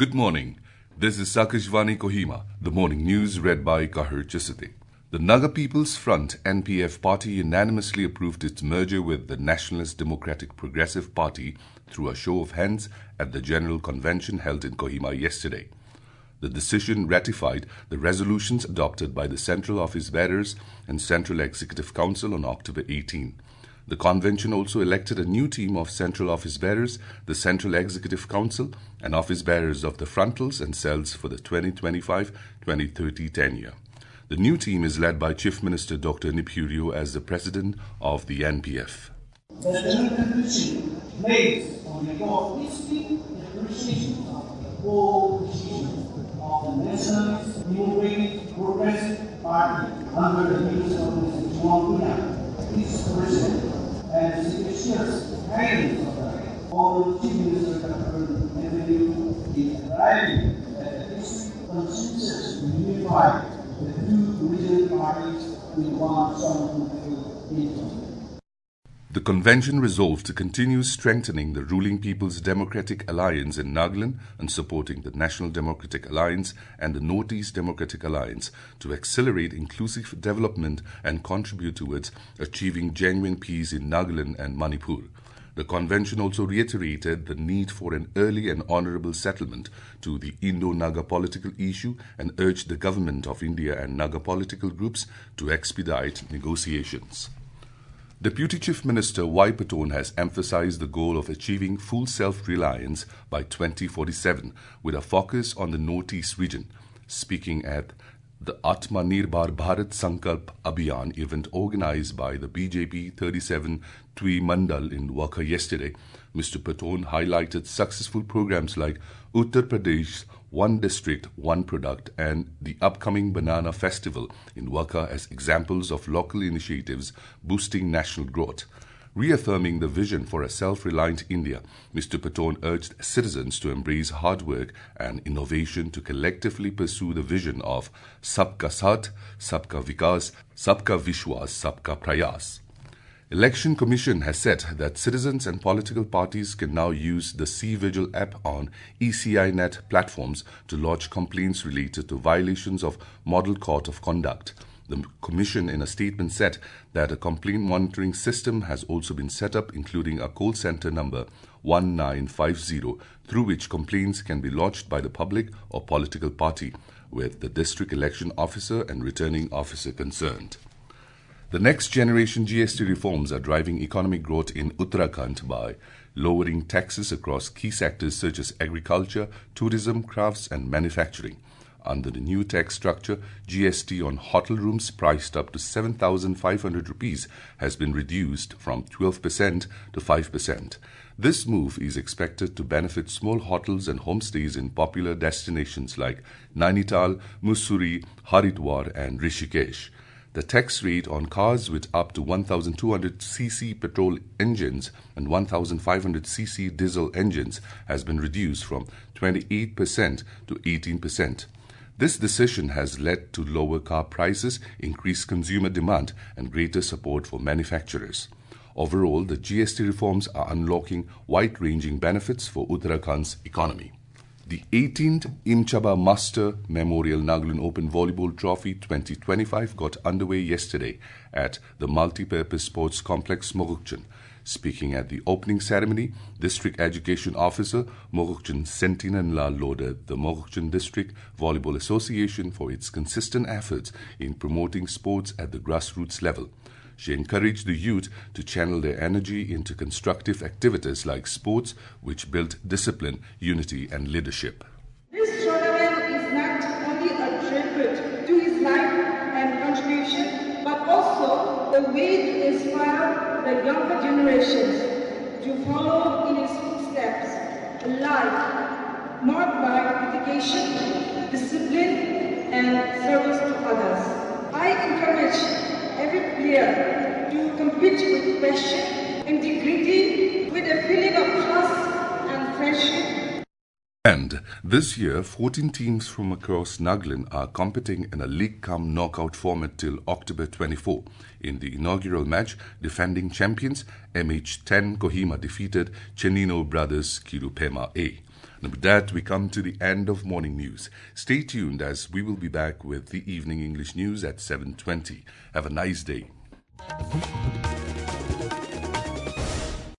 Good morning. This is Sakashvani Kohima, the morning news read by Kahir Chisate. The Naga People's Front NPF party unanimously approved its merger with the Nationalist Democratic Progressive Party through a show of hands at the General Convention held in Kohima yesterday. The decision ratified the resolutions adopted by the Central Office Bearers and Central Executive Council on October 18. The convention also elected a new team of Central Office Bearers, the Central Executive Council, and Office Bearers of the frontals and cells for the 2025-2030 tenure. The new team is led by Chief Minister Dr. Nipurio as the President of the NPF. The Constitution based on the holistic appreciation of the whole decision of the Nationalist Democratic Progressive Party under the leadership of Mr. Juan Puna, its President, and Secretary's guidance of the Honorable Chief Minister Dr. Nipurio is arriving at the district consensus to unify the two regional parties in one strong entity. The convention resolved to continue strengthening the ruling People's Democratic Alliance in Nagaland and supporting the National Democratic Alliance and the Northeast Democratic Alliance to accelerate inclusive development and contribute towards achieving genuine peace in Nagaland and Manipur. The convention also reiterated the need for an early and honorable settlement to the Indo-Naga political issue and urged the government of India and Naga political groups to expedite negotiations. Deputy Chief Minister Y. Paton has emphasized the goal of achieving full self-reliance by 2047 with a focus on the Northeast region. Speaking at the Atmanirbhar Bharat Sankalp Abhiyan event organized by the BJP 37 Twi Mandal in Wakha yesterday, Mr. Paton highlighted successful programs like Uttar Pradesh One District, One Product and the upcoming Banana Festival in Wakha as examples of local initiatives boosting national growth. Reaffirming the vision for a self-reliant India, Mr. Paton urged citizens to embrace hard work and innovation to collectively pursue the vision of Sabka Saath, Sabka Vikas, Sabka Vishwas, Sabka Prayas. Election Commission has said that citizens and political parties can now use the C-Vigil app on ECInet platforms to lodge complaints related to violations of Model Code of Conduct. The Commission in a statement said that a complaint monitoring system has also been set up, including a call center number 1950 through which complaints can be lodged by the public or political party with the district election officer and returning officer concerned. The next generation GST reforms are driving economic growth in Uttarakhand by lowering taxes across key sectors such as agriculture, tourism, crafts and manufacturing. Under the new tax structure, GST on hotel rooms priced up to 7,500 rupees has been reduced from 12% to 5%. This move is expected to benefit small hotels and homestays in popular destinations like Nainital, Mussoorie, Haridwar and Rishikesh. The tax rate on cars with up to 1,200cc petrol engines and 1,500cc diesel engines has been reduced from 28% to 18%. This decision has led to lower car prices, increased consumer demand, and greater support for manufacturers. Overall, the GST reforms are unlocking wide-ranging benefits for Uttarakhand's economy. The 18th Imchaba Master Memorial Nagaland Open Volleyball Trophy 2025 got underway yesterday at the Multipurpose Sports Complex, Mogokchung. Speaking at the opening ceremony, District Education Officer Mogokchung Sentinenla lauded the Mogokchung District Volleyball Association for its consistent efforts in promoting sports at the grassroots level. She encouraged the youth to channel their energy into constructive activities like sports, which build discipline, unity and leadership. This tournament is not only a tribute to his life and contribution, but also a way to inspire the younger generations to follow in his footsteps, a life marked by dedication, discipline, and service to others. I encourage every player to compete with passion, integrity, with a feeling of trust and friendship. And this year, 14 teams from across Nagaland are competing in a league-cum knockout format till October 24. In the inaugural match, defending champions MH10 Kohima defeated Chenino Brothers Kirupema A. And with that, we come to the end of morning news. Stay tuned as we will be back with the evening English news at 7:20. Have a nice day.